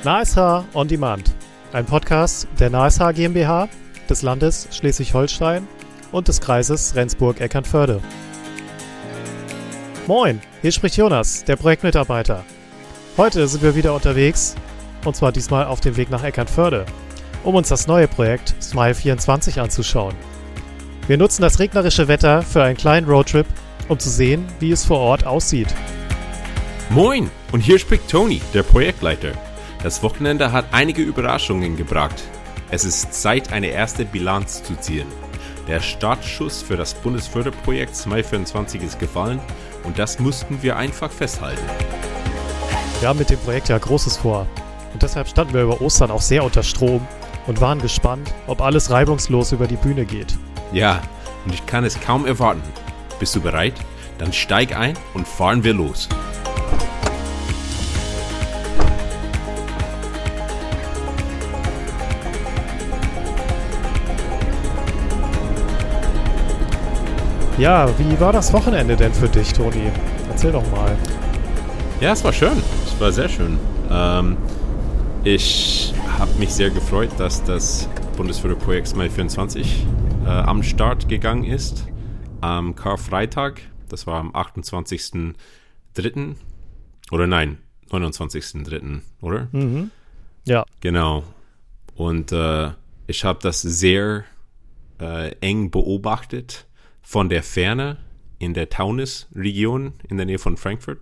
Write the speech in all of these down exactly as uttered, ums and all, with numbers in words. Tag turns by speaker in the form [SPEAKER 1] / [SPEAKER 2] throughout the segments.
[SPEAKER 1] NahSH On Demand, ein Podcast der NahSH GmbH, des Landes Schleswig-Holstein und des Kreises Rendsburg-Eckernförde. Moin, hier spricht Jonas, der Projektmitarbeiter. Heute sind wir wieder unterwegs, und zwar diesmal auf dem Weg nach Eckernförde, um uns das neue Projekt Smile vierundzwanzig anzuschauen. Wir nutzen das regnerische Wetter für einen kleinen Roadtrip, um zu sehen, wie es vor Ort aussieht.
[SPEAKER 2] Moin, und hier spricht Toni, der Projektleiter. Das Wochenende hat einige Überraschungen gebracht. Es ist Zeit, eine erste Bilanz zu ziehen. Der Startschuss für das Bundesförderprojekt Smile vierundzwanzig ist gefallen und das mussten wir einfach festhalten.
[SPEAKER 1] Wir haben mit dem Projekt ja Großes vor und deshalb standen wir über Ostern auch sehr unter Strom und waren gespannt, ob alles reibungslos über die Bühne geht.
[SPEAKER 2] Ja, und ich kann es kaum erwarten. Bist du bereit? Dann steig ein und fahren wir los.
[SPEAKER 1] Ja, wie war das Wochenende denn für dich, Toni? Erzähl doch mal.
[SPEAKER 2] Ja, es war schön. Es war sehr schön. Ähm, ich habe mich sehr gefreut, dass das Bundesförderprojekt Smile vierundzwanzig äh, am Start gegangen ist. Am Karfreitag, das war am achtundzwanzigsten dritten Oder nein, neunundzwanzigsten dritten oder?
[SPEAKER 1] Mhm. Ja.
[SPEAKER 2] Genau. Und äh, ich habe das sehr äh, eng beobachtet. Von der Ferne in der Taunus-Region in der Nähe von Frankfurt.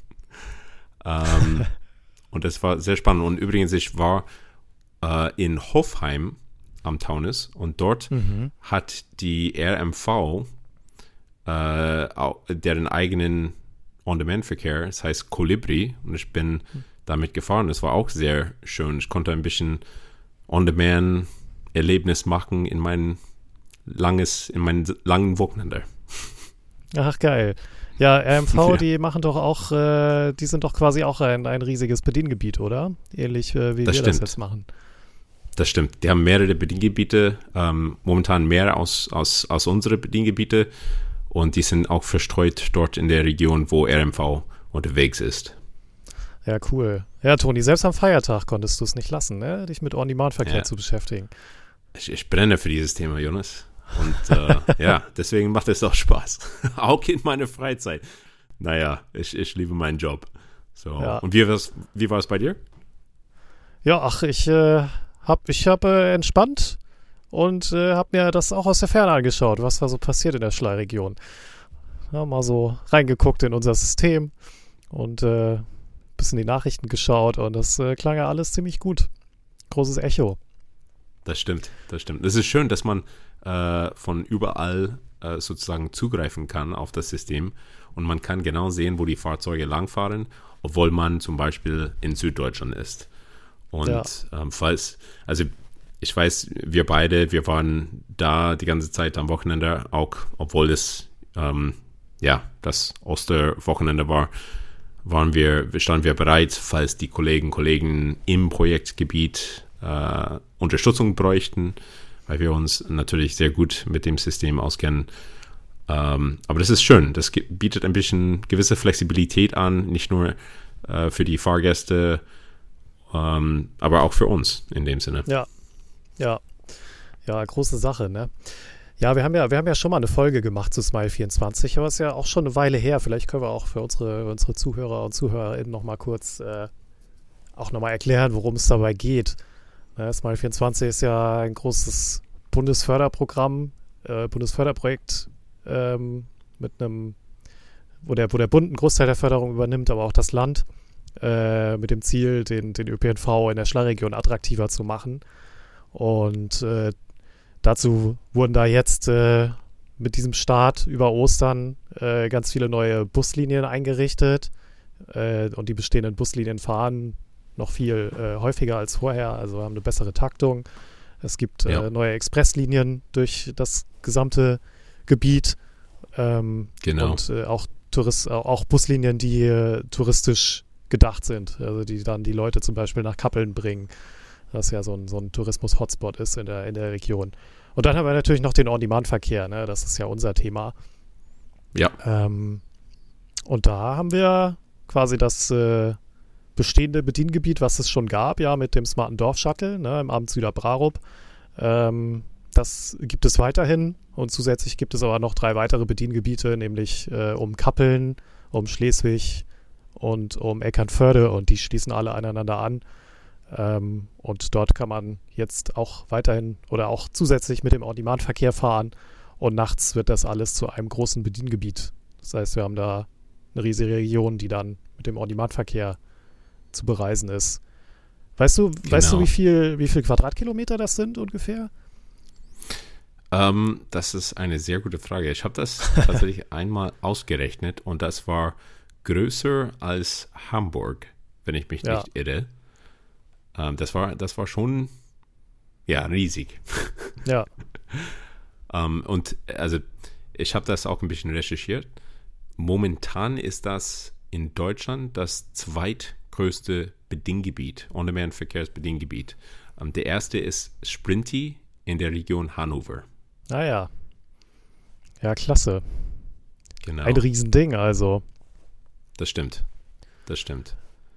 [SPEAKER 2] ähm, und das war sehr spannend. Und übrigens, ich war äh, in Hofheim am Taunus und dort mhm. hat die R M V äh, deren eigenen On-Demand-Verkehr, das heißt Kolibri, und ich bin mhm. damit gefahren. Das war auch sehr schön. Ich konnte ein bisschen On-Demand-Erlebnis machen in meinen langes, in meinen langen Wochenende.
[SPEAKER 1] Ach, geil. Ja, R M V,
[SPEAKER 2] ja.
[SPEAKER 1] die machen doch auch, äh, die sind doch quasi auch ein, ein riesiges Bediengebiet, oder? Ähnlich äh, wie
[SPEAKER 2] das
[SPEAKER 1] wir
[SPEAKER 2] stimmt.
[SPEAKER 1] das jetzt machen.
[SPEAKER 2] Das stimmt. Die haben mehrere Bediengebiete, ähm, momentan mehr aus, aus, aus unsere Bediengebiete und die sind auch verstreut dort in der Region, wo R M V unterwegs ist.
[SPEAKER 1] Ja, cool. Ja, Toni, selbst am Feiertag konntest du es nicht lassen, ne? Dich mit On-Demand-Verkehr
[SPEAKER 2] ja.
[SPEAKER 1] zu beschäftigen.
[SPEAKER 2] Ich, ich brenne für dieses Thema, Jonas. Und äh, ja, deswegen macht es auch Spaß. Auch in meiner Freizeit. Naja, ich, ich liebe meinen Job. So.
[SPEAKER 1] Ja.
[SPEAKER 2] Und wie, war's, wie war es bei dir?
[SPEAKER 1] Ja, ach, ich äh, habe ich hab, äh, entspannt und äh, habe mir das auch aus der Ferne angeschaut, was da so passiert in der Schlei-Region. Ja, mal so reingeguckt in unser System und äh, ein bisschen die Nachrichten geschaut und das äh, klang ja alles ziemlich gut. Großes Echo.
[SPEAKER 2] Das stimmt, das stimmt. Es ist schön, dass man äh, von überall äh, sozusagen zugreifen kann auf das System und man kann genau sehen, wo die Fahrzeuge langfahren, obwohl man zum Beispiel in Süddeutschland ist. Und ja. ähm, falls, also ich weiß, wir beide, wir waren da die ganze Zeit am Wochenende, auch obwohl es ähm, ja das Osterwochenende war, waren wir, standen wir bereit, falls die Kollegen Kollegen im Projektgebiet äh, Unterstützung bräuchten, weil wir uns natürlich sehr gut mit dem System auskennen. Ähm, aber das ist schön. Das ge- bietet ein bisschen gewisse Flexibilität an, nicht nur äh, für die Fahrgäste, ähm, aber auch für uns in dem Sinne.
[SPEAKER 1] Ja, ja, ja, große Sache, ne? Ja, wir haben ja, wir haben ja schon mal eine Folge gemacht zu Smile vierundzwanzig, aber es ist ja auch schon eine Weile her. Vielleicht können wir auch für unsere, unsere Zuhörer und ZuhörerInnen noch mal kurz äh, auch noch mal erklären, worum es dabei geht. Ja, Smile vierundzwanzig ist ja ein großes Bundesförderprogramm, äh, Bundesförderprojekt ähm, mit einem, wo der, wo der Bund einen Großteil der Förderung übernimmt, aber auch das Land, äh, mit dem Ziel, den, den Ö P N V in der Schlei-Region attraktiver zu machen. Und äh, dazu wurden da jetzt äh, mit diesem Start über Ostern äh, ganz viele neue Buslinien eingerichtet äh, und die bestehenden Buslinien fahren noch viel äh, häufiger als vorher, also haben eine bessere Taktung. Es gibt äh,
[SPEAKER 2] ja. neue
[SPEAKER 1] Expresslinien durch das gesamte Gebiet ähm,
[SPEAKER 2] genau.
[SPEAKER 1] und äh, auch, Tourist, auch Buslinien, die äh, touristisch gedacht sind, also die dann die Leute zum Beispiel nach Kappeln bringen, das ja so ein, so ein Tourismus-Hotspot ist in der, in der Region. Und dann haben wir natürlich noch den On-Demand-Verkehr, ne? Das ist ja unser Thema.
[SPEAKER 2] Ja.
[SPEAKER 1] Ähm, und da haben wir quasi das, äh, bestehende Bediengebiet, was es schon gab, ja, mit dem smarten Dorf-Shuttle, ne, im Amt Süderbrarup. Ähm, das gibt es weiterhin und zusätzlich gibt es aber noch drei weitere Bediengebiete, nämlich äh, um Kappeln, um Schleswig und um Eckernförde, und die schließen alle aneinander an. Ähm, und dort kann man jetzt auch weiterhin oder auch zusätzlich mit dem On-Demand-Verkehr fahren, und nachts wird das alles zu einem großen Bediengebiet. Das heißt, wir haben da eine riesige Region, die dann mit dem On-Demand-Verkehr zu bereisen ist. Weißt du,
[SPEAKER 2] Genau.
[SPEAKER 1] weißt du, wie viel, wie viel Quadratkilometer das sind ungefähr?
[SPEAKER 2] Ähm, das ist eine sehr gute Frage. Ich habe das tatsächlich einmal ausgerechnet und das war größer als Hamburg, wenn ich mich
[SPEAKER 1] Ja.
[SPEAKER 2] nicht irre. Ähm, das war, das war schon, ja, riesig.
[SPEAKER 1] Ja,
[SPEAKER 2] ähm, und also ich habe das auch ein bisschen recherchiert. Momentan ist das in Deutschland das zweitgrößte Bediengebiet, On-Demand-Verkehrsbediengebiet. Ähm, der erste ist Sprinti in der Region Hannover.
[SPEAKER 1] naja. Ja, klasse.
[SPEAKER 2] Genau,
[SPEAKER 1] Ein Riesending, also.
[SPEAKER 2] das stimmt. Das stimmt.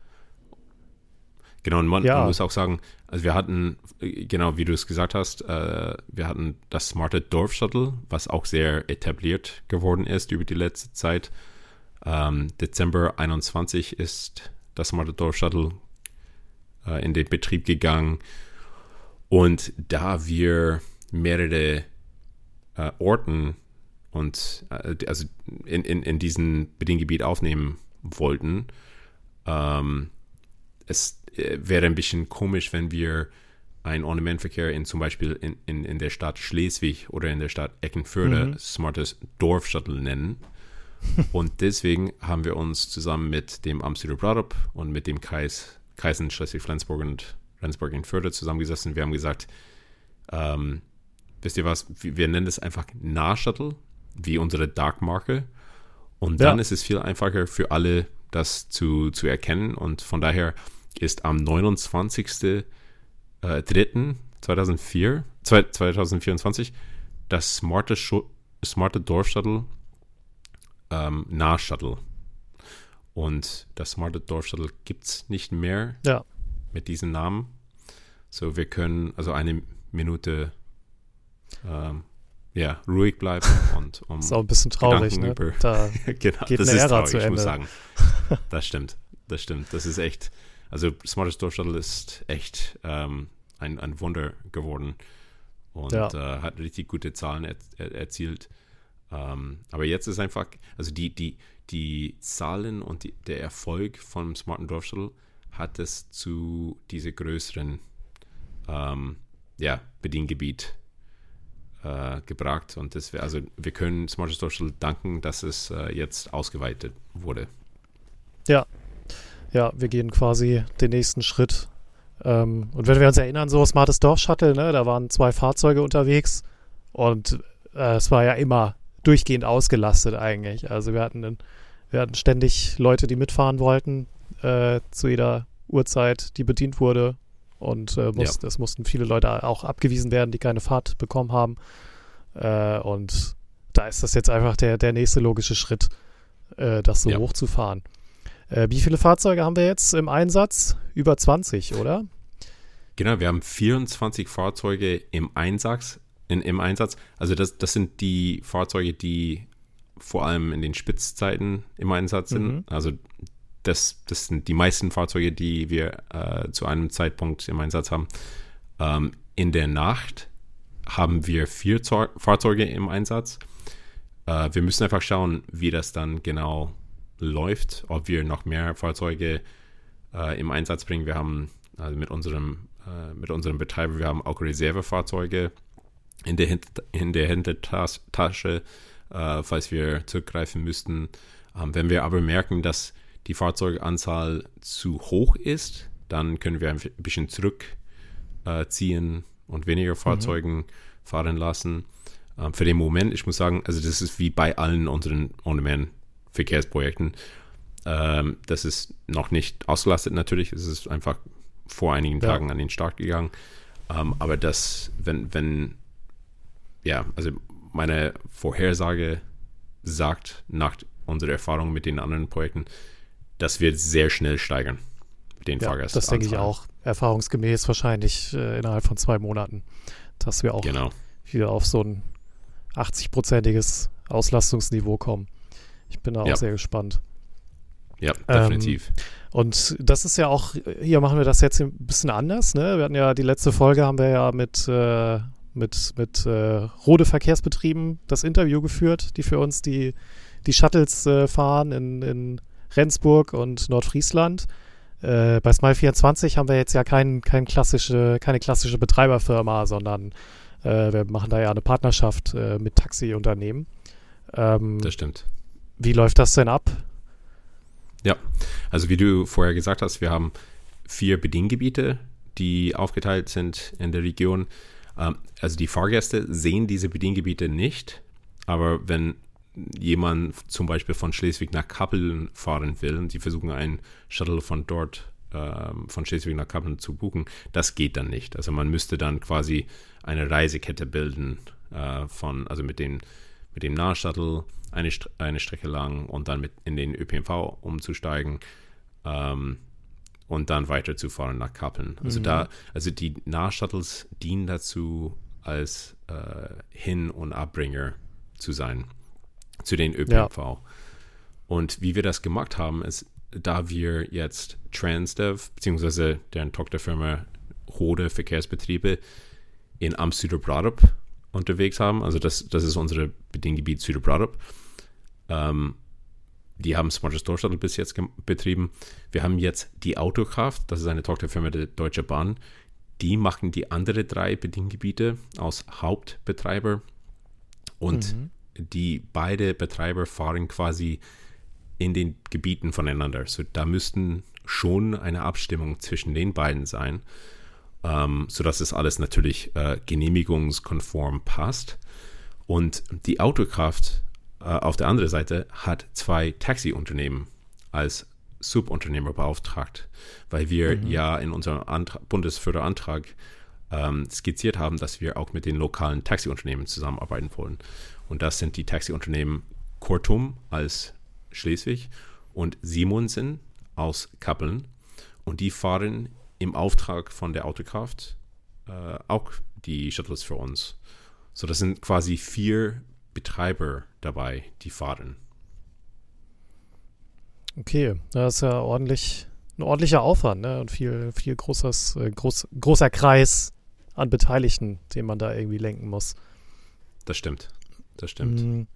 [SPEAKER 2] Genau, und man,
[SPEAKER 1] Ja.
[SPEAKER 2] man muss auch sagen, also wir hatten, äh, genau wie du es gesagt hast, äh, wir hatten das smarte Dorf-Shuttle, was auch sehr etabliert geworden ist über die letzte Zeit. Ähm, Dezember einundzwanzig ist das smarte Dorf-Shuttle äh, in den Betrieb gegangen. Und da wir mehrere äh, Orten und äh, also in, in, in diesem Bediengebiet aufnehmen wollten, ähm, es äh, wäre ein bisschen komisch, wenn wir einen On-Demand-Verkehr in zum Beispiel in, in, in der Stadt Schleswig oder in der Stadt Eckernförde
[SPEAKER 1] Mhm.
[SPEAKER 2] smartes Dorf-Shuttle nennen. Und deswegen haben wir uns zusammen mit dem Amt Süderbrarup und mit dem Kreis, Kreisen Schleswig-Flensburg und Rendsburg-Eckernförde zusammengesessen. Wir haben gesagt, ähm, wisst ihr was, wir wir nennen es einfach Nahshuttle, wie unsere Dark-Marke. Und dann
[SPEAKER 1] Ja.
[SPEAKER 2] ist es viel einfacher für alle, das zu, zu erkennen. Und von daher ist am neunundzwanzigsten dritten zweitausendvier, zweitausendvierundzwanzig das smarte, Schu- smarte Dorf-Shuttle ähm, Nahshuttle. Und das smarte Dorf-Shuttle gibt es nicht mehr
[SPEAKER 1] Ja.
[SPEAKER 2] mit diesem Namen. So, wir können also eine Minute ähm, ja, ruhig bleiben und um
[SPEAKER 1] Ist auch ein bisschen traurig,
[SPEAKER 2] Gedanken
[SPEAKER 1] ne?
[SPEAKER 2] über-
[SPEAKER 1] Da
[SPEAKER 2] genau,
[SPEAKER 1] geht
[SPEAKER 2] das
[SPEAKER 1] eine
[SPEAKER 2] ist
[SPEAKER 1] Ära
[SPEAKER 2] traurig,
[SPEAKER 1] zu
[SPEAKER 2] ich muss
[SPEAKER 1] Ende.
[SPEAKER 2] sagen. Das stimmt, das stimmt. Das ist echt, also smartes Dorf-Shuttle ist echt ähm, ein, ein Wunder geworden und
[SPEAKER 1] Ja.
[SPEAKER 2] äh, hat richtig gute Zahlen er, er, erzielt. Ähm, aber jetzt ist einfach, also die, die, die Zahlen und die, der Erfolg vom smarten Dorf-Shuttle hat es zu diesem größeren ähm, ja, Bediengebiet äh, gebracht. Und das wär, also wir können Smartes Dorf-Shuttle danken, dass es äh, jetzt ausgeweitet wurde.
[SPEAKER 1] Ja, wir gehen quasi den nächsten Schritt. Ähm, und wenn wir uns erinnern, so smartes Dorf-Shuttle, ne, da waren zwei Fahrzeuge unterwegs und äh, es war ja immer durchgehend ausgelastet eigentlich. Also wir hatten, einen, wir hatten ständig Leute, die mitfahren wollten, äh, zu jeder Uhrzeit, die bedient wurde. Und äh, muss,
[SPEAKER 2] Ja.
[SPEAKER 1] es mussten viele Leute auch abgewiesen werden, die keine Fahrt bekommen haben. Äh, und da ist das jetzt einfach der, der nächste logische Schritt, äh, das so
[SPEAKER 2] Ja.
[SPEAKER 1] hochzufahren. Äh, wie viele Fahrzeuge haben wir jetzt im Einsatz? Über zwanzig, oder?
[SPEAKER 2] Genau, wir haben vierundzwanzig Fahrzeuge im Einsatz. In, im Einsatz. Also das, das sind die Fahrzeuge, die vor allem in den Spitzzeiten im Einsatz sind.
[SPEAKER 1] Mhm.
[SPEAKER 2] Also das, das sind die meisten Fahrzeuge, die wir äh, zu einem Zeitpunkt im Einsatz haben. Ähm, in der Nacht haben wir vier Zau- Fahrzeuge im Einsatz. Äh, wir müssen einfach schauen, wie das dann genau läuft, ob wir noch mehr Fahrzeuge äh, im Einsatz bringen. Wir haben also mit unserem, äh, mit unserem Betreiber, wir haben auch Reservefahrzeuge in der, Hint- in der Hintertasche, äh, falls wir zurückgreifen müssten. Ähm, wenn wir aber merken, dass die Fahrzeuganzahl zu hoch ist, dann können wir ein bisschen zurückziehen äh, ziehen und weniger Fahrzeugen mhm. fahren lassen. Ähm, für den Moment, ich muss sagen, also das ist wie bei allen unseren On-Demand-Verkehrsprojekten. Ähm, das ist noch nicht ausgelastet natürlich, es ist einfach vor einigen
[SPEAKER 1] Ja.
[SPEAKER 2] Tagen an den Start gegangen. Ähm, aber das, wenn, wenn, ja, also meine Vorhersage sagt, nach unserer Erfahrung mit den anderen Projekten, das wird sehr schnell steigern. den
[SPEAKER 1] ja,
[SPEAKER 2] Fahrgast.
[SPEAKER 1] Das denke ich auch. Erfahrungsgemäß wahrscheinlich äh, innerhalb von zwei Monaten, dass wir auch
[SPEAKER 2] genau.
[SPEAKER 1] wieder auf so ein achtzig-prozentiges Auslastungsniveau kommen. Ich bin da
[SPEAKER 2] ja.
[SPEAKER 1] auch sehr gespannt.
[SPEAKER 2] Ja, definitiv.
[SPEAKER 1] Ähm, und das ist ja auch, hier machen wir das jetzt ein bisschen anders. Ne? Wir hatten ja die letzte Folge, haben wir ja mit, äh, mit, mit äh, Rode Verkehrsbetrieben das Interview geführt, die für uns die, die Shuttles äh, fahren in, in Rendsburg und Nordfriesland. Äh, bei Smile vierundzwanzig haben wir jetzt ja kein, kein klassische, keine klassische Betreiberfirma, sondern äh, wir machen da ja eine Partnerschaft äh, mit Taxiunternehmen. Ähm,
[SPEAKER 2] das stimmt.
[SPEAKER 1] Wie läuft das denn ab?
[SPEAKER 2] Ja, also wie du vorher gesagt hast, wir haben vier Bediengebiete, die aufgeteilt sind in der Region. Ähm, also die Fahrgäste sehen diese Bediengebiete nicht, aber wenn jemand zum Beispiel von Schleswig nach Kappeln fahren will und sie versuchen einen Shuttle von dort, ähm, von Schleswig nach Kappeln zu buchen, das geht dann nicht. Also man müsste dann quasi eine Reisekette bilden, äh, von, also mit den mit dem Nahshuttle eine, St- eine Strecke lang und dann mit in den Ö P N V umzusteigen ähm, und dann weiterzufahren nach Kappeln. Also
[SPEAKER 1] Mhm.
[SPEAKER 2] da, also die Nahshuttles dienen dazu, als äh, Hin- und Abbringer zu sein zu den Ö P N V. Ja. Und wie wir das gemacht haben, ist, da wir jetzt Transdev beziehungsweise deren Tochterfirma Rode Verkehrsbetriebe in Am Süderbrarup unterwegs haben, also das, das ist unsere Bediengebiet Süderbrarup. Ähm, die haben Smarter Store Shuttle bis jetzt ge- betrieben. Wir haben jetzt die Autokraft, das ist eine Tochterfirma der Deutschen Bahn. Die machen die anderen drei Bediengebiete als Hauptbetreiber und
[SPEAKER 1] Mhm.
[SPEAKER 2] die beide Betreiber fahren quasi in den Gebieten voneinander. So, da müssten schon eine Abstimmung zwischen den beiden sein, ähm, sodass es alles natürlich äh, genehmigungskonform passt. Und die Autokraft äh, auf der anderen Seite hat zwei Taxiunternehmen als Subunternehmer beauftragt, weil wir mhm. ja in unserem Antra- Bundesförderantrag ähm, skizziert haben, dass wir auch mit den lokalen Taxiunternehmen zusammenarbeiten wollen. Und das sind die Taxiunternehmen Kortum als Schleswig und Simonsen aus Kappeln. Und die fahren im Auftrag von der Autokraft äh, auch die Shuttles für uns. So, das sind quasi vier Betreiber dabei, die fahren.
[SPEAKER 1] Okay, das ist ja ordentlich, ein ordentlicher Aufwand, ne? Und viel, viel großes, äh, groß, großer Kreis an Beteiligten, den man da irgendwie lenken muss.
[SPEAKER 2] Das stimmt. Das stimmt.
[SPEAKER 1] Mm.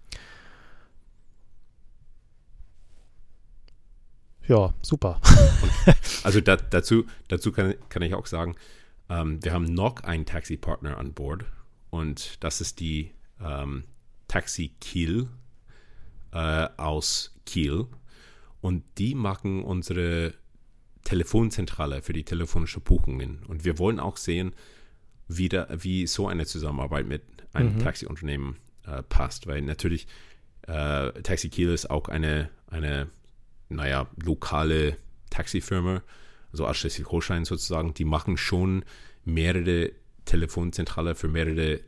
[SPEAKER 1] Ja, super.
[SPEAKER 2] Und also da, dazu, dazu kann, kann ich auch sagen, ähm, wir haben noch einen Taxi-Partner an Bord und das ist die ähm, Taxi Kiel äh, aus Kiel und die machen unsere Telefonzentrale für die telefonischen Buchungen und wir wollen auch sehen, wie, da, wie so eine Zusammenarbeit mit einem mhm. Taxiunternehmen äh, passt, weil natürlich äh, Taxi Kiel ist auch eine, eine naja, lokale Taxifirma, also aus Schleswig-Holstein sozusagen, die machen schon mehrere Telefonzentrale für mehrere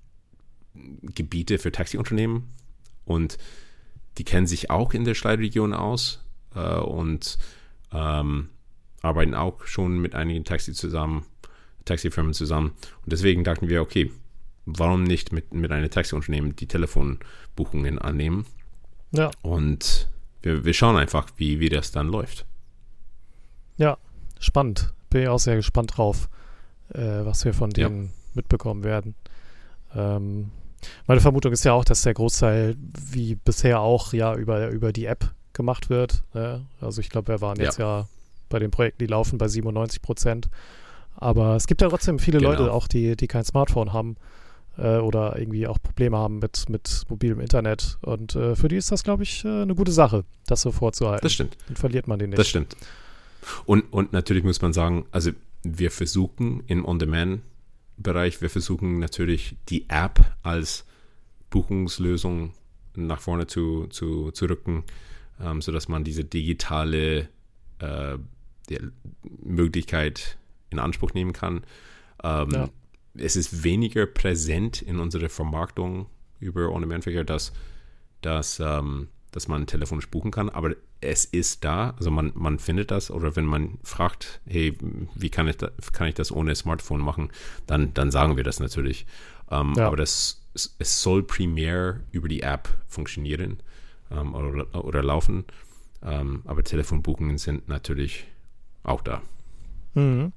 [SPEAKER 2] Gebiete für Taxiunternehmen und die kennen sich auch in der Schleideregion aus äh, und ähm, arbeiten auch schon mit einigen Taxi zusammen, Taxifirmen zusammen und deswegen dachten wir, okay, warum nicht mit, mit einem Taxiunternehmen die Telefonbuchungen annehmen?
[SPEAKER 1] Ja.
[SPEAKER 2] Und wir, wir schauen einfach, wie, wie das dann läuft.
[SPEAKER 1] Ja, spannend. Bin ich auch sehr gespannt drauf, äh, was wir von denen ja. mitbekommen werden. Ähm, meine Vermutung ist ja auch, dass der Großteil wie bisher auch ja über, über die App gemacht wird. Ne? Also ich glaube, wir waren jetzt ja. ja bei den Projekten, die laufen, bei siebenundneunzig Prozent. Aber es gibt ja trotzdem viele genau. Leute auch, die, die kein Smartphone haben äh, oder irgendwie auch Probleme haben mit, mit mobilem Internet. Und äh, für die ist das, glaube ich, äh, eine gute Sache, das so vorzuhalten.
[SPEAKER 2] Das stimmt.
[SPEAKER 1] Dann verliert man den nicht.
[SPEAKER 2] Das stimmt. Und, und natürlich muss man sagen, also wir versuchen im On-Demand-Bereich, wir versuchen natürlich die App als Buchungslösung nach vorne zu, zu, zu rücken, ähm, sodass man diese digitale äh, die Möglichkeit in Anspruch nehmen kann. Ähm, ja. Es ist weniger präsent in unserer Vermarktung über On-Demand-Verkehr, dass, dass, ähm, dass man telefonisch buchen kann, aber es ist da, also man, man findet das, oder wenn man fragt, hey, wie kann ich, da, kann ich das ohne Smartphone machen, dann, dann sagen wir das natürlich. Ähm, ja. Aber das, es soll primär über die App funktionieren ähm, oder, oder laufen, ähm, aber Telefonbuchungen sind natürlich auch da.
[SPEAKER 1] Mhm.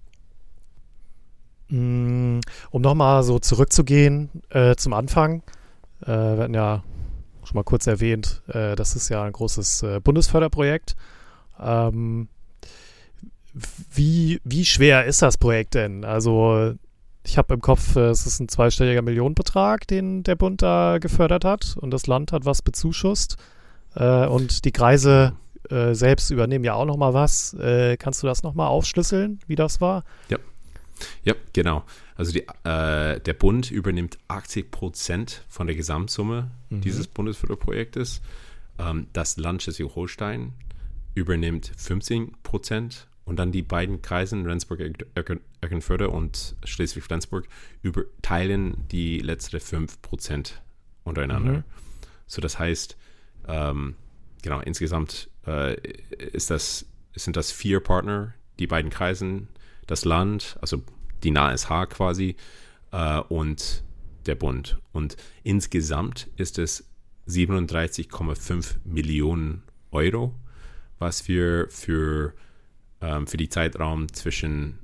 [SPEAKER 1] Um nochmal so zurückzugehen äh, zum Anfang, äh, wir hatten ja schon mal kurz erwähnt, äh, das ist ja ein großes äh, Bundesförderprojekt. Ähm, wie, wie schwer ist das Projekt denn? Also ich habe im Kopf, äh, es ist ein zweistelliger Millionenbetrag, den der Bund da gefördert hat, und das Land hat was bezuschusst äh, und die Kreise äh, selbst übernehmen ja auch nochmal was. Äh, kannst du das nochmal aufschlüsseln, wie das war?
[SPEAKER 2] Ja. Ja, genau. Also die, äh, der Bund übernimmt achtzig Prozent von der Gesamtsumme mhm. dieses Bundesförderprojektes. Ähm, das Land Schleswig-Holstein übernimmt fünfzehn Prozent und dann die beiden Kreise, Rendsburg-Eckernförde und Schleswig-Flensburg, teilen die letzten fünf Prozent untereinander. Mhm. So, das heißt, ähm, genau, insgesamt äh, ist das, sind das vier Partner, die beiden Kreisen, das Land, also die N A S H quasi, äh, und der Bund. Und insgesamt ist es siebenunddreißig Komma fünf Millionen Euro, was wir für, ähm, für die Zeitraum zwischen,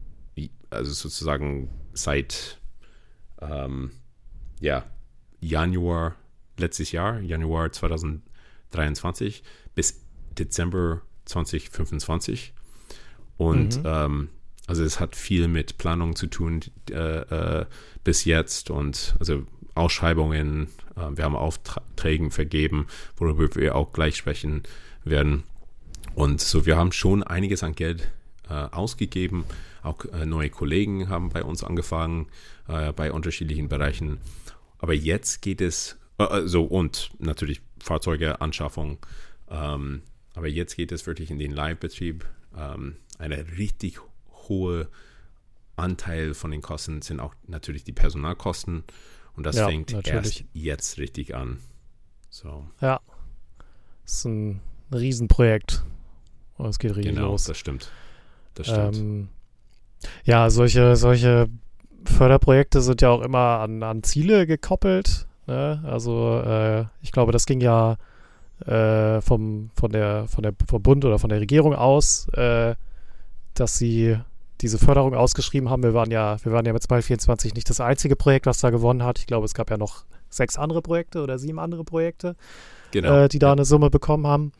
[SPEAKER 2] also sozusagen seit ähm, ja, Januar letztes Jahr, Januar zweitausenddreiundzwanzig bis Dezember zweitausendfünfundzwanzig. Und mhm. ähm, also es hat viel mit Planung zu tun äh, äh, bis jetzt, und also Ausschreibungen, äh, wir haben Aufträge vergeben, worüber wir auch gleich sprechen werden. Und so, wir haben schon einiges an Geld äh, ausgegeben. Auch äh, neue Kollegen haben bei uns angefangen, äh, bei unterschiedlichen Bereichen. Aber jetzt geht es, äh, so und natürlich Fahrzeugeanschaffung, ähm, aber jetzt geht es wirklich in den Live-Betrieb. Ähm, eine richtig hohe Anteil von den Kosten sind auch natürlich die Personalkosten, und das ja, fängt natürlich erst jetzt richtig an. So.
[SPEAKER 1] Ja, das ist ein Riesenprojekt und es geht richtig
[SPEAKER 2] genau,
[SPEAKER 1] los.
[SPEAKER 2] Das stimmt. Das stimmt.
[SPEAKER 1] Ähm, ja, solche, solche Förderprojekte sind ja auch immer an, an Ziele gekoppelt. Ne? Also äh, ich glaube, das ging ja äh, vom, von der, von der, vom Bund oder von der Regierung aus, äh, dass sie diese Förderung ausgeschrieben haben. Wir waren ja, wir waren ja mit Smile vierundzwanzig nicht das einzige Projekt, was da gewonnen hat. Ich glaube, es gab ja noch sechs andere Projekte oder sieben andere Projekte, genau. äh, die da ja. eine Summe bekommen haben.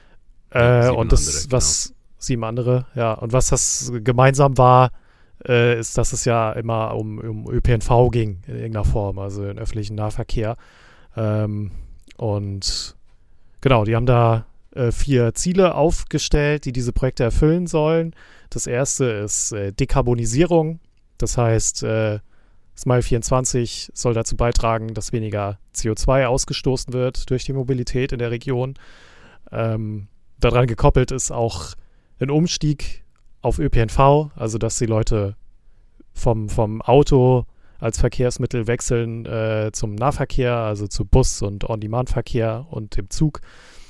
[SPEAKER 1] Äh, ja, und das, andere, was genau. sieben andere, ja. Und was das gemeinsam war, äh, ist, dass es ja immer um, um Ö P N V ging in irgendeiner Form, also den öffentlichen Nahverkehr. Ähm, und genau, die haben da äh, vier Ziele aufgestellt, die diese Projekte erfüllen sollen. Das erste ist äh, Dekarbonisierung. Das heißt, äh, Smile vierundzwanzig soll dazu beitragen, dass weniger C O zwei ausgestoßen wird durch die Mobilität in der Region. Ähm, daran gekoppelt ist auch ein Umstieg auf Ö P N V, also dass die Leute vom, vom Auto als Verkehrsmittel wechseln äh, zum Nahverkehr, also zu Bus- und On-Demand-Verkehr und dem Zug.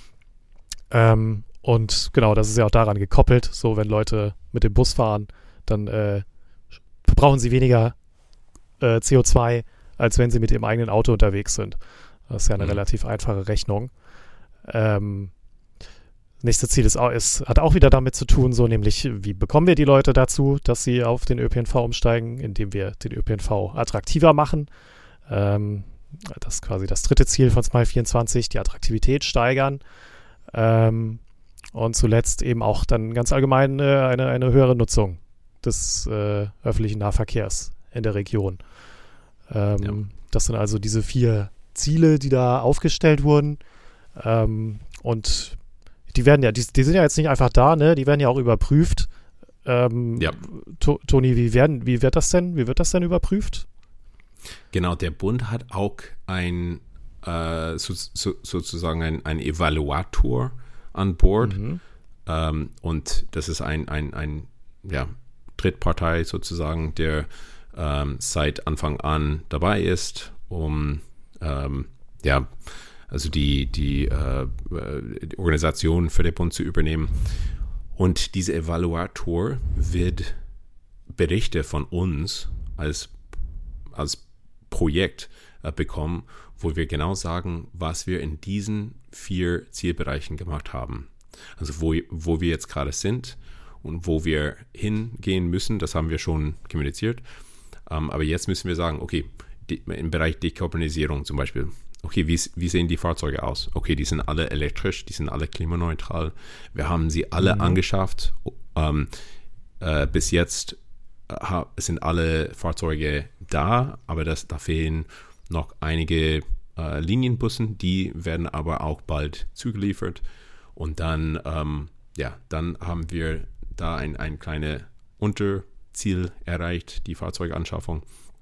[SPEAKER 1] Ähm, und genau, das ist ja auch daran gekoppelt, so wenn Leute mit dem Bus fahren, dann äh, verbrauchen sie weniger äh, C O zwei, als wenn sie mit ihrem eigenen Auto unterwegs sind. Das ist ja eine mhm. relativ einfache Rechnung. Ähm, nächstes Ziel ist auch, ist, hat auch wieder damit zu tun, so nämlich, wie bekommen wir die Leute dazu, dass sie auf den Ö P N V umsteigen, indem wir den Ö P N V attraktiver machen. Ähm, das ist quasi das dritte Ziel von Smile vierundzwanzig, die Attraktivität steigern. Ähm, und zuletzt eben auch dann ganz allgemein äh, eine, eine höhere Nutzung des äh, öffentlichen Nahverkehrs in der Region. Ähm, ja. Das sind also diese vier Ziele, die da aufgestellt wurden. Ähm, und die werden ja, die, die sind ja jetzt nicht einfach da, ne? Die werden ja auch überprüft. Ähm,
[SPEAKER 2] ja.
[SPEAKER 1] To- Toni, wie werden, wie wird das denn, wie wird das denn überprüft?
[SPEAKER 2] Genau, der Bund hat auch ein äh, so, so, sozusagen ein, ein Evaluator an Bord. Mhm. Ähm, und das ist ein, ein, ein ja, Drittpartei sozusagen, der ähm, seit Anfang an dabei ist, um ähm, ja, also die, die, äh, die Organisation für den Bund zu übernehmen. Und dieser Evaluator wird Berichte von uns als, als Projekt äh, bekommen, wo wir genau sagen, was wir in diesen vier Zielbereichen gemacht haben. Also wo, wo wir jetzt gerade sind und wo wir hingehen müssen, das haben wir schon kommuniziert. Ähm, aber jetzt müssen wir sagen, okay, die, im Bereich Dekarbonisierung zum Beispiel, okay, wie, wie sehen die Fahrzeuge aus? Okay, die sind alle elektrisch, die sind alle klimaneutral. Wir haben sie alle mhm. angeschafft. Ähm, äh, bis jetzt äh, sind alle Fahrzeuge da, aber das, da fehlen noch einige äh, Linienbussen, die werden aber auch bald zugeliefert. Und dann, ähm, ja, dann haben wir da ein, ein kleines Unterziel erreicht, die Fahrzeuganschaffung.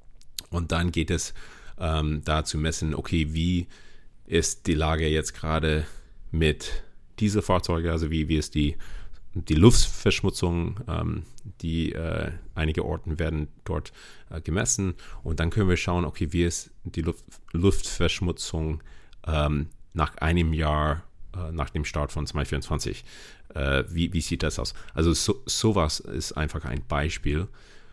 [SPEAKER 2] Und dann geht es ähm, da zu messen, okay, wie ist die Lage jetzt gerade mit diesen Fahrzeugen, also wie, wie ist die, die Luftverschmutzung, ähm, die äh, einige Orten werden dort äh, gemessen. Und dann können wir schauen, okay, wie ist die Luft, Luftverschmutzung ähm, nach einem Jahr nach dem Start von zwanzig vierundzwanzig. Äh, wie, wie sieht das aus? Also so, sowas ist einfach ein Beispiel.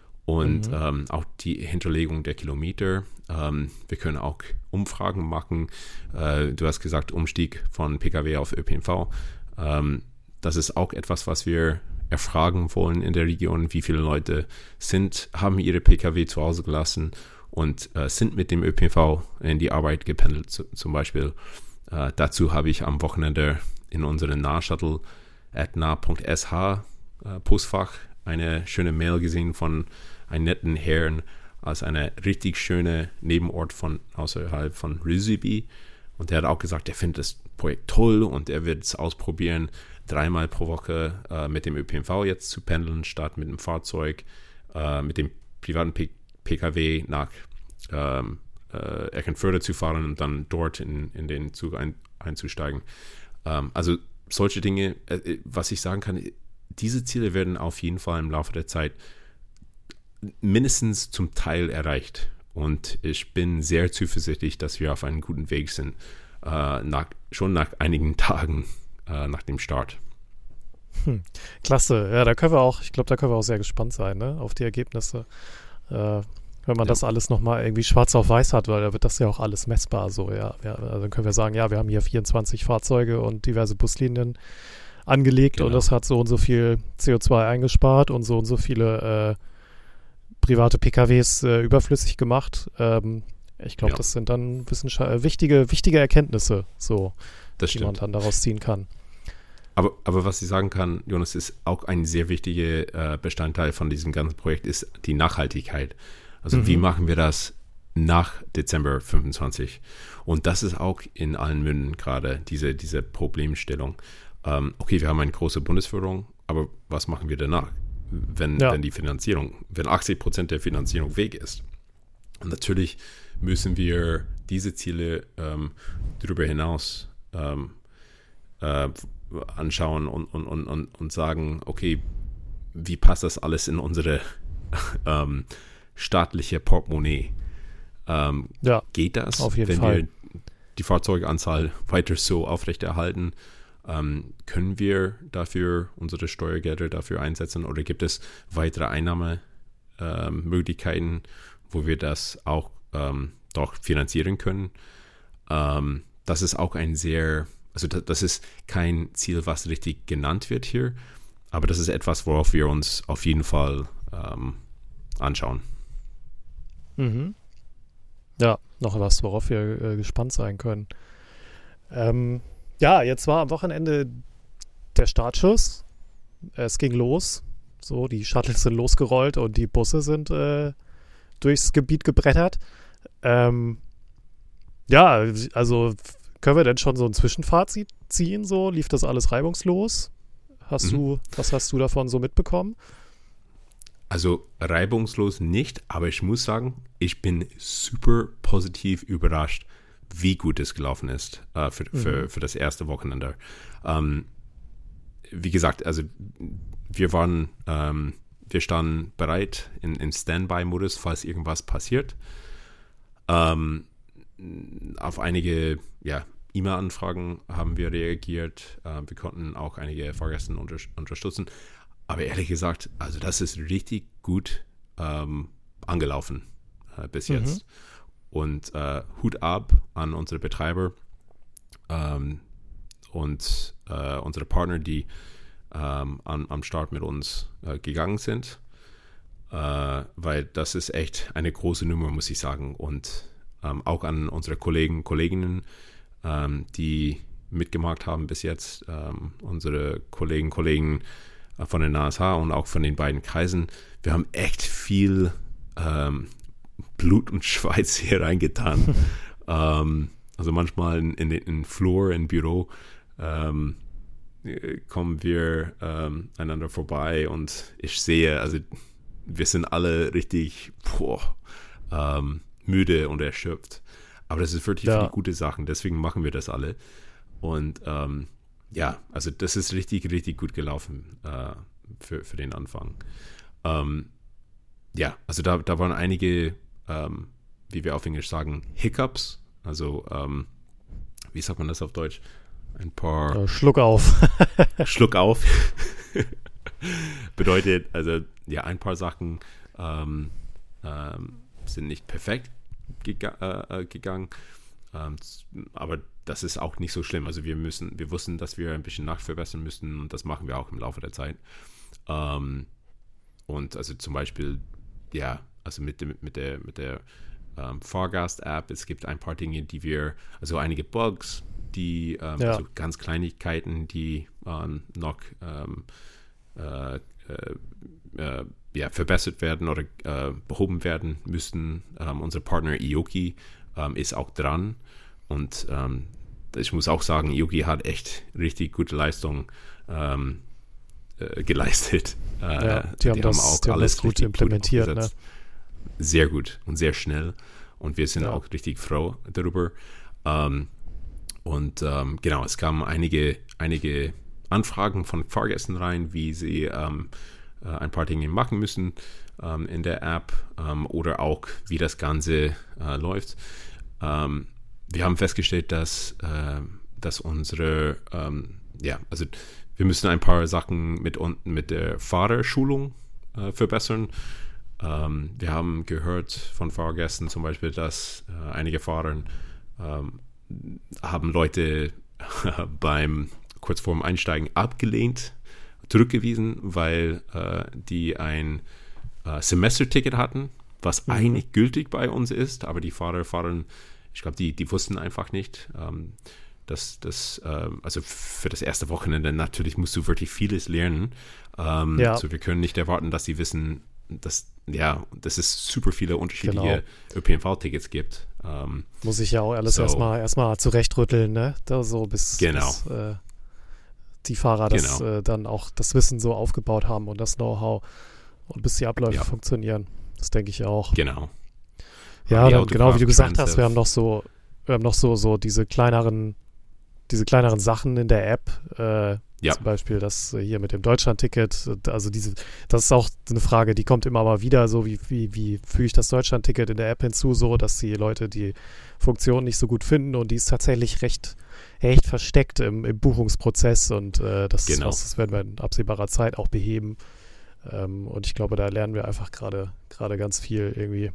[SPEAKER 2] Und mhm. ähm, auch die Hinterlegung der Kilometer. Ähm, wir können auch Umfragen machen. Äh, du hast gesagt, Umstieg von Pkw auf Ö P N V. Ähm, das ist auch etwas, was wir erfragen wollen in der Region. Wie viele Leute sind, haben ihre Pkw zu Hause gelassen und äh, sind mit dem Ö P N V in die Arbeit gependelt, zu, zum Beispiel. Uh, dazu habe ich am Wochenende in unserem Nahshuttle at nah punkt s h uh, Postfach eine schöne Mail gesehen von einem netten Herrn aus einer richtig schönen Nebenort von außerhalb von Rüsiby. Und der hat auch gesagt, er findet das Projekt toll und er wird es ausprobieren, dreimal pro Woche uh, mit dem Ö P N V jetzt zu pendeln, statt mit dem Fahrzeug, uh, mit dem privaten P- Pkw nach um, Äh, Eckernförde zu fahren und dann dort in, in den Zug ein, einzusteigen. Ähm, also solche Dinge, äh, was ich sagen kann, diese Ziele werden auf jeden Fall im Laufe der Zeit mindestens zum Teil erreicht. Und ich bin sehr zuversichtlich, dass wir auf einem guten Weg sind, äh, nach, schon nach einigen Tagen äh, nach dem Start.
[SPEAKER 1] Hm. Klasse, ja, da können wir auch, ich glaube, da können wir auch sehr gespannt sein, ne, auf die Ergebnisse. Äh, Wenn man ja. das alles nochmal irgendwie schwarz auf weiß hat, weil da wird das ja auch alles messbar so, ja. ja also dann können wir sagen, ja, wir haben hier vierundzwanzig Fahrzeuge und diverse Buslinien angelegt genau. und das hat so und so viel C O zwei eingespart und so und so viele äh, private P K Ws äh, überflüssig gemacht. Ähm, ich glaube, ja. das sind dann Wissenschaft- äh, wichtige, wichtige Erkenntnisse, so,
[SPEAKER 2] das
[SPEAKER 1] die
[SPEAKER 2] stimmt.
[SPEAKER 1] man dann daraus ziehen kann.
[SPEAKER 2] Aber, aber was ich sagen kann, Jonas, ist auch ein sehr wichtiger äh, Bestandteil von diesem ganzen Projekt, ist die Nachhaltigkeit. Also mhm. wie machen wir das nach Dezember fünfundzwanzig? Und das ist auch in allen Münden gerade diese, diese Problemstellung. Ähm, okay, wir haben eine große Bundesförderung, aber was machen wir danach, wenn, ja. wenn die Finanzierung, wenn achtzig Prozent der Finanzierung weg ist? Und natürlich müssen wir diese Ziele ähm, darüber hinaus ähm, äh, anschauen und, und, und, und, und sagen, okay, wie passt das alles in unsere ähm, staatliche Portemonnaie? Ähm,
[SPEAKER 1] ja,
[SPEAKER 2] geht das,
[SPEAKER 1] auf jeden
[SPEAKER 2] wenn
[SPEAKER 1] Fall.
[SPEAKER 2] wir die Fahrzeuganzahl weiter so aufrechterhalten? Ähm, können wir dafür unsere Steuergelder dafür einsetzen oder gibt es weitere Einnahmemöglichkeiten, ähm, wo wir das auch ähm, doch finanzieren können? Ähm, das ist auch ein sehr, also das, das ist kein Ziel, was richtig genannt wird hier, aber das ist etwas, worauf wir uns auf jeden Fall ähm, anschauen.
[SPEAKER 1] Mhm. Ja, noch was, worauf wir äh, gespannt sein können. Ähm, ja, jetzt war am Wochenende der Startschuss. Es ging los. So, die Shuttles sind losgerollt und die Busse sind äh, durchs Gebiet gebrettert. Ähm, ja, also können wir denn schon so ein Zwischenfazit ziehen? So, lief das alles reibungslos? Hast mhm. du, was hast du davon so mitbekommen?
[SPEAKER 2] Also reibungslos nicht, aber ich muss sagen, ich bin super positiv überrascht, wie gut es gelaufen ist äh, für, mhm. für, für das erste Wochenende. Ähm, wie gesagt, also wir waren, ähm, wir standen bereit in, in Standby-Modus, falls irgendwas passiert. Ähm, auf einige ja, E-Mail-Anfragen haben wir reagiert. Äh, wir konnten auch einige Fahrgäste unter, unterstützen. Aber ehrlich gesagt, also das ist richtig gut ähm, angelaufen äh, bis
[SPEAKER 1] Mhm.
[SPEAKER 2] jetzt. Und äh, Hut ab an unsere Betreiber ähm, und äh, unsere Partner, die ähm, an, am Start mit uns äh, gegangen sind. Äh, weil das ist echt eine große Nummer, muss ich sagen. Und ähm, auch an unsere Kollegen, Kolleginnen, ähm, die mitgemacht haben bis jetzt, ähm, unsere Kollegen, Kollegen äh, von der N A S H und auch von den beiden Kreisen. Wir haben echt viel ähm, Blut und Schweiß hier reingetan. ähm, also manchmal in, in den Flur, im Büro, ähm, kommen wir ähm, einander vorbei und ich sehe, also wir sind alle richtig boah, ähm, müde und erschöpft. Aber das ist wirklich
[SPEAKER 1] Ja.
[SPEAKER 2] für die gute Sachen, deswegen machen wir das alle. Und ähm, ja, also das ist richtig, richtig gut gelaufen äh, für, für den Anfang. Ähm, ja, also da, da waren einige, ähm, wie wir auf Englisch sagen, Hiccups. Also, ähm, wie sagt man das auf Deutsch? Ein paar...
[SPEAKER 1] Äh, Schluck auf.
[SPEAKER 2] Schluck auf. Bedeutet, also, ja, ein paar Sachen ähm, ähm, sind nicht perfekt gega- äh, gegangen. Ähm, aber das ist auch nicht so schlimm. Also wir müssen, wir wussten, dass wir ein bisschen nachverbessern müssen und das machen wir auch im Laufe der Zeit. Ähm, und also zum Beispiel, ja, also mit dem, mit der, mit der ähm, Fahrgast-App, es gibt ein paar Dinge, die wir, also einige Bugs, die, ähm,
[SPEAKER 1] Ja.
[SPEAKER 2] also ganz Kleinigkeiten, die ähm, noch ähm, äh, äh, äh, ja, verbessert werden oder äh, behoben werden müssten. Ähm, unser Partner Ioki ähm, ist auch dran und ähm, ich muss auch sagen, Ioki hat echt richtig gute Leistung ähm, äh, geleistet. Äh,
[SPEAKER 1] Ja, die haben das- die haben das gut
[SPEAKER 2] richtig
[SPEAKER 1] implementiert,
[SPEAKER 2] umgesetzt. Sehr gut und sehr schnell und wir sind
[SPEAKER 1] Ja.
[SPEAKER 2] auch richtig froh darüber. Ähm, und ähm, genau, es kamen einige, einige Anfragen von Fahrgästen rein, wie sie ähm, äh, ein paar Dinge machen müssen ähm, in der App ähm, oder auch, wie das Ganze äh, läuft. Ähm, wir haben festgestellt, dass, äh, dass unsere, ähm, ja, also wir müssen ein paar Sachen mit, mit der Fahrerschulung äh, verbessern. Ähm, wir haben gehört von Fahrgästen zum Beispiel, dass äh, einige Fahrer ähm, haben Leute beim kurz vorm Einsteigen abgelehnt, zurückgewiesen, weil äh, die ein äh, Semesterticket hatten, was
[SPEAKER 1] Mhm.
[SPEAKER 2] eigentlich gültig bei uns ist, aber die Fahrer fahren, ich glaube, die, die wussten einfach nicht, ähm, dass das, ähm, also für das erste Wochenende natürlich musst du wirklich vieles lernen. Ähm,
[SPEAKER 1] Ja.
[SPEAKER 2] Also wir können nicht erwarten, dass sie wissen, dass, ja, dass es super viele unterschiedliche
[SPEAKER 1] Genau.
[SPEAKER 2] Ö P N V-Tickets gibt. Ähm,
[SPEAKER 1] Muss ich ja auch alles
[SPEAKER 2] So.
[SPEAKER 1] erstmal erstmal zurechtrütteln, ne? Da so bis,
[SPEAKER 2] Genau.
[SPEAKER 1] bis äh, die Fahrer das
[SPEAKER 2] Genau.
[SPEAKER 1] äh, dann auch das Wissen so aufgebaut haben und das Know-how und bis die Abläufe
[SPEAKER 2] Ja.
[SPEAKER 1] funktionieren. Das denke ich auch.
[SPEAKER 2] Genau.
[SPEAKER 1] Ja,
[SPEAKER 2] die
[SPEAKER 1] dann, genau wie du
[SPEAKER 2] Autograph
[SPEAKER 1] gesagt hast,
[SPEAKER 2] Transit.
[SPEAKER 1] wir haben noch so, wir haben noch so, so diese kleineren, diese kleineren Sachen in der App. Äh,
[SPEAKER 2] Ja.
[SPEAKER 1] Zum Beispiel das äh, hier mit dem Deutschland-Ticket. äh, Also diese, das ist auch eine Frage, die kommt immer mal wieder. So wie, wie, wie füge ich das Deutschland-Ticket in der App hinzu, so dass die Leute die Funktion nicht so gut finden und die ist tatsächlich recht, recht versteckt im, im Buchungsprozess und äh, das, ist
[SPEAKER 2] Genau.
[SPEAKER 1] was, das werden wir in absehbarer Zeit auch beheben. Ähm, und ich glaube, da lernen wir einfach gerade gerade ganz viel irgendwie.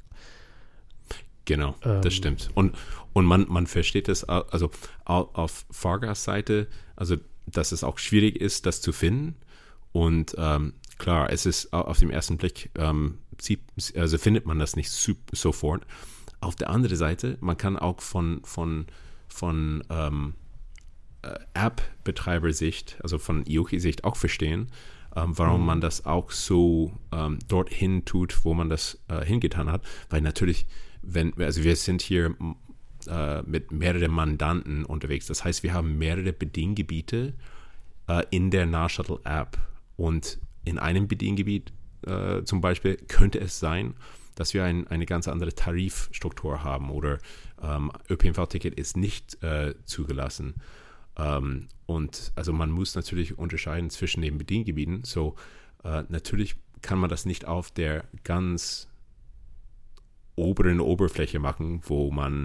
[SPEAKER 2] Genau,
[SPEAKER 1] Ähm.
[SPEAKER 2] das stimmt. Und, und man, man versteht das, au- also au- auf Fahrgastseite, also dass es auch schwierig ist, das zu finden. Und ähm, klar, es ist au- auf den ersten Blick, ähm, sieht, also findet man das nicht su- sofort. Auf der anderen Seite, man kann auch von, von, von ähm, äh, App-Betreiber-Sicht, also von Ioki-Sicht auch verstehen, ähm, warum
[SPEAKER 1] Mhm.
[SPEAKER 2] man das auch so ähm, dorthin tut, wo man das äh, hingetan hat. Weil natürlich, wenn, also wir sind hier m, äh, mit mehreren Mandanten unterwegs. Das heißt, wir haben mehrere Bediengebiete äh, in der Nahshuttle-App. Und in einem Bediengebiet äh, zum Beispiel könnte es sein, dass wir ein, eine ganz andere Tarifstruktur haben oder ähm, Ö P N V-Ticket ist nicht äh, zugelassen. Ähm, und also man muss natürlich unterscheiden zwischen den Bediengebieten. So äh, natürlich kann man das nicht auf der ganz oberen Oberfläche machen, wo man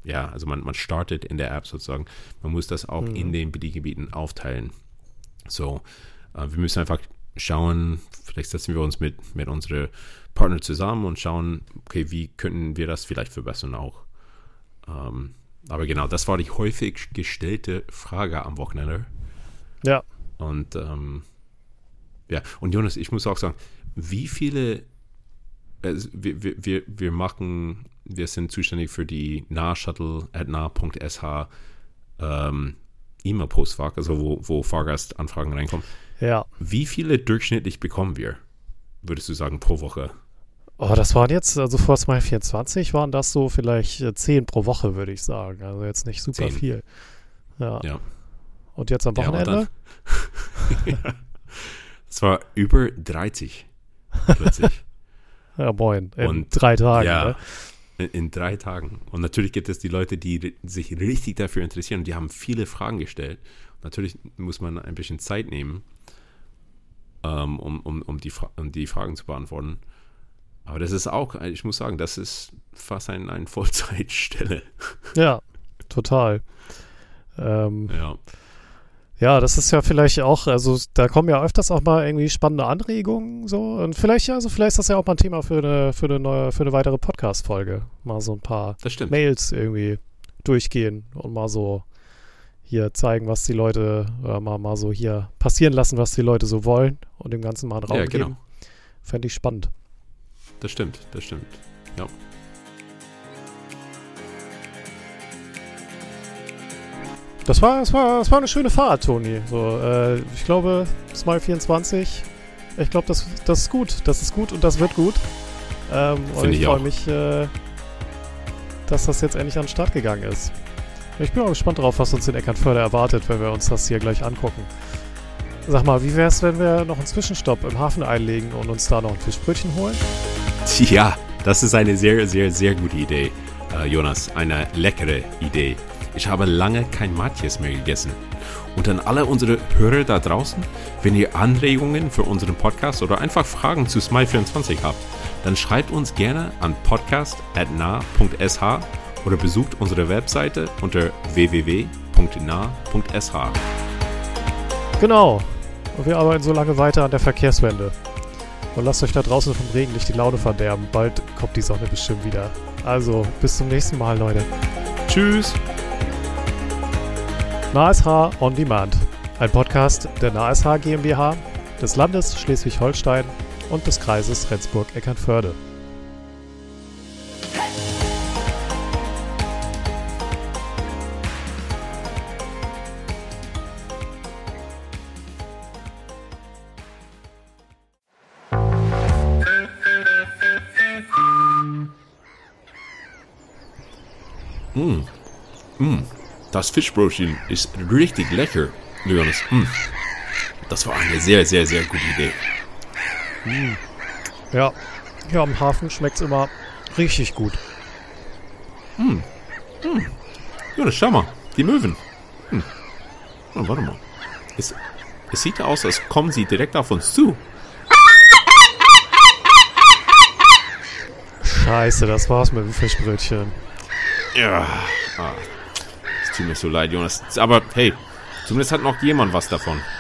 [SPEAKER 2] Ja, also man, man startet in der App sozusagen. Man muss das auch mhm. in den Bediengebieten aufteilen. So, äh, wir müssen einfach schauen, vielleicht setzen wir uns mit, mit unseren Partnern zusammen und schauen, okay, wie können wir das vielleicht verbessern auch. Ähm, aber genau, das war die häufig gestellte Frage am Wochenende.
[SPEAKER 1] Ja.
[SPEAKER 2] Und ähm, ja, und Jonas, ich muss auch sagen, wie viele, also wir, wir, wir, wir machen, wir sind zuständig für die nah-shuttle at nah punkt s h ähm, E-Mail-Postfach, also wo, wo Fahrgastanfragen reinkommen.
[SPEAKER 1] Ja.
[SPEAKER 2] Wie viele durchschnittlich bekommen wir, würdest du sagen, pro Woche?
[SPEAKER 1] Oh, das waren jetzt, also vor Smile vierundzwanzig waren das so vielleicht zehn pro Woche, würde ich sagen. Also jetzt nicht super
[SPEAKER 2] zehn.
[SPEAKER 1] Viel. Ja.
[SPEAKER 2] ja.
[SPEAKER 1] Und jetzt am Wochenende?
[SPEAKER 2] Ja, ja. Es war über dreißig plötzlich.
[SPEAKER 1] Ja, moin. In
[SPEAKER 2] Und,
[SPEAKER 1] drei Tagen.
[SPEAKER 2] Ja,
[SPEAKER 1] ne?
[SPEAKER 2] in, in drei Tagen. Und natürlich gibt es die Leute, die sich richtig dafür interessieren. Die haben viele Fragen gestellt. Natürlich muss man ein bisschen Zeit nehmen, ähm, um, um, um, die, um die Fragen zu beantworten. Aber das ist auch, ich muss sagen, das ist fast ein, eine Vollzeitstelle.
[SPEAKER 1] Ja, total. Ähm,
[SPEAKER 2] ja.
[SPEAKER 1] Ja, das ist ja vielleicht auch, also da kommen ja öfters auch mal irgendwie spannende Anregungen so und vielleicht, also vielleicht ist das ja auch mal ein Thema für eine, für eine neue, für eine weitere Podcast-Folge. Mal so ein paar Mails irgendwie durchgehen und mal so hier zeigen, was die Leute, oder mal, mal so hier passieren lassen, was die Leute so wollen und dem Ganzen mal einen Raum
[SPEAKER 2] ja, genau.
[SPEAKER 1] geben. Fände ich spannend.
[SPEAKER 2] Das stimmt, das stimmt, ja.
[SPEAKER 1] Das war, das war, das war eine schöne Fahrt, Toni. So, äh, ich glaube, Smile vierundzwanzig, ich glaube, das, das ist gut. Das ist gut und das wird gut. Ähm, und ich, ich freue mich, äh, dass das jetzt endlich an den Start gegangen ist. Ich bin auch gespannt darauf, was uns in Eckernförde erwartet, wenn wir uns das hier gleich angucken. Sag mal, wie wäre es, wenn wir noch einen Zwischenstopp im Hafen einlegen und uns da noch ein Fischbrötchen holen?
[SPEAKER 2] Ja, das ist eine sehr, sehr, sehr gute Idee, äh, Jonas. Eine leckere Idee. Ich habe lange kein Matjes mehr gegessen. Und an alle unsere Hörer da draußen, wenn ihr Anregungen für unseren Podcast oder einfach Fragen zu Smile vierundzwanzig habt, dann schreibt uns gerne an podcast at nah punkt s h oder besucht unsere Webseite unter w w w punkt nah punkt s h.
[SPEAKER 1] Genau. Und wir arbeiten so lange weiter an der Verkehrswende. Und lasst euch da draußen vom Regen nicht die Laune verderben. Bald kommt die Sonne bestimmt wieder. Also, bis zum nächsten Mal, Leute.
[SPEAKER 2] Tschüss.
[SPEAKER 1] NahSH On Demand. Ein Podcast der NahSH GmbH, des Landes Schleswig-Holstein und des Kreises Rendsburg-Eckernförde.
[SPEAKER 2] Mm. Mm. Das Fischbrötchen ist richtig lecker, Jonas. Mm. Das war eine sehr, sehr, sehr gute Idee.
[SPEAKER 1] Mm. Ja, hier am Hafen schmeckt es immer richtig gut.
[SPEAKER 2] Mm. Mm. Jonas, schau mal, die Möwen. Mm. Oh, warte mal. Es, es sieht aus, als kommen sie direkt auf uns zu.
[SPEAKER 1] Scheiße, das war's mit dem Fischbrötchen.
[SPEAKER 2] Ja, ah, es tut mir so leid, Jonas. Aber hey, zumindest hat noch jemand was davon.